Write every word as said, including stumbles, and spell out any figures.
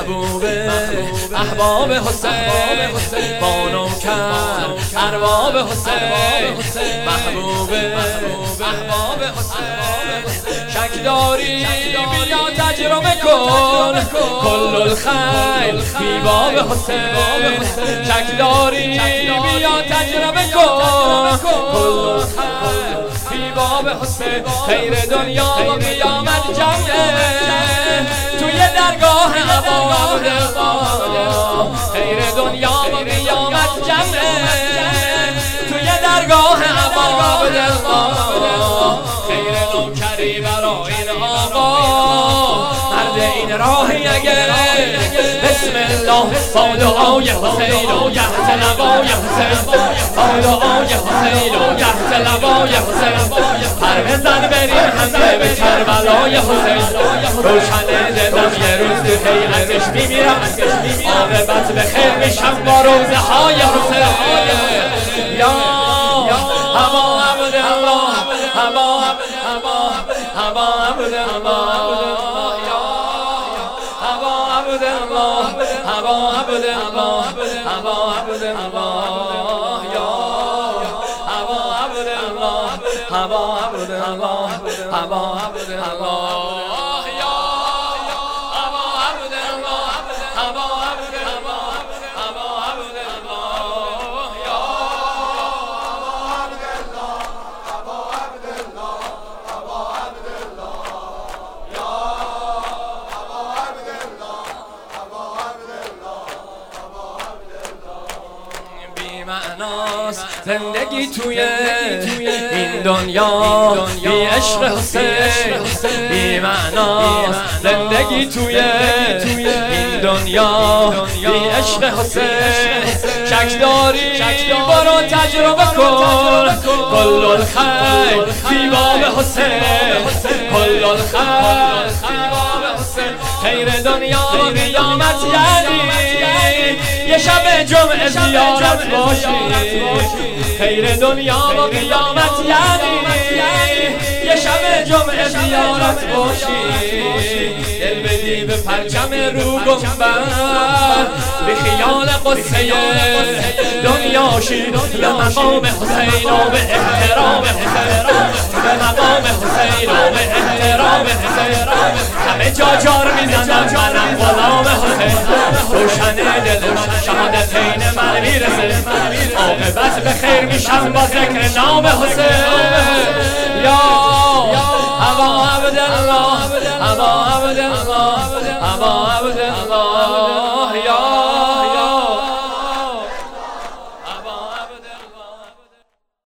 محبوب احباب حسین بانو کرد ارباب حسین محبوب احباب حسین شک داری بیا تجربه کن کل الخیل فی باب حسین شک داری بیا تجربه کن کل الخیل فی باب حسین خیر دنیا و قیامت جمعه توی درگاه عباد الله خیر دنیا و قیامت جمعه توی درگاه عباد الله خیر نوکری برای این آقا مرد این راهی اگر بسم الله با دعای حسین و گهت لبای حسین با دعای حسین و گهت لبای حسین پر بزن بریم همه به کربلای حسین روشن دلم یه روز تو حیرتش میمیرم عاقبت به خیر میشم با روزه های حسین یا هوا عبد الله هوا هوا هوا عبد الله هوا عبد الله هوا عبد الله هوا عبد الله یا هوا عبد الله هوا عبد الله هوا عبد الله یا هوا عبد الله هوا عبد الله هوا عبد الله یا هوا عبد الله هوا عبد الله هوا عبد الله یا معناست زندگی توی این دنیا بی عشق حسین بی معناست زندگی توی این دنیا بی عشق حسین شک داری برو تجربه کن کل الخیر فی باب حسین کل الخیر فی باب حسین خیر دنیا و قیامت یعنی یه شب جمعه زیارت باشی خیر دنیا و قیامت یعنی یه شب جمعه زیارت باشی دل بدی به پرچم رو گنبد به خیال قصه دنیاشی به مقام حسین و به احترام حسین به مقام حسین و به احترام حسین همه جا جار میزنم منم غلام حسین روشن دل من شهادتین من میرسه عاقبت به خیر میشم با ذکر نام حسین یا هوا عبد الله هوا عبد الله هوا